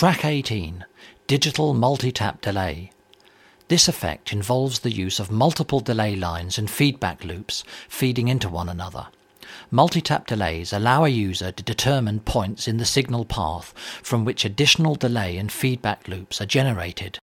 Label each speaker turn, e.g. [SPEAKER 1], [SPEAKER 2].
[SPEAKER 1] Track 18. Digital multi-tap delay. This effect involves the use of multiple delay lines and feedback loops feeding into one another. Multi-tap delays allow a user to determine points in the signal path from which additional delay and feedback loops are generated.